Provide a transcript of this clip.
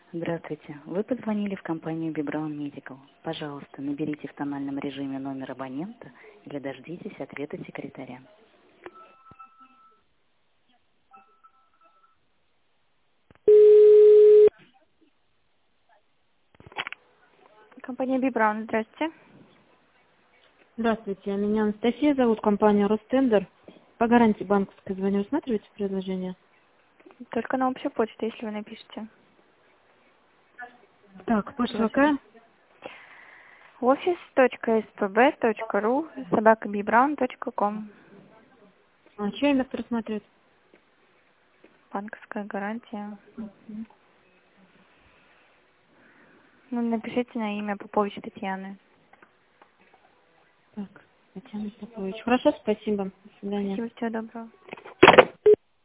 Здравствуйте. Вы позвонили в компанию Бибраун Медикал. Пожалуйста, наберите в тональном режиме номер абонента или дождитесь ответа секретаря. Компания Бибраун, здравствуйте. Здравствуйте, меня Анастасия зовут, компания Ростендер. По гарантии банковской звоню, рассматриваете предложение? Только на общую почту, если вы напишите. Так, почта Прошу. какая? office.spb.ru @bibrown.com. А, чье место рассматривать? Банковская гарантия. Ну, напишите на имя Попович Татьяны. Так, Татьяна Попович. Хорошо, спасибо. До свидания. Спасибо, всего доброго.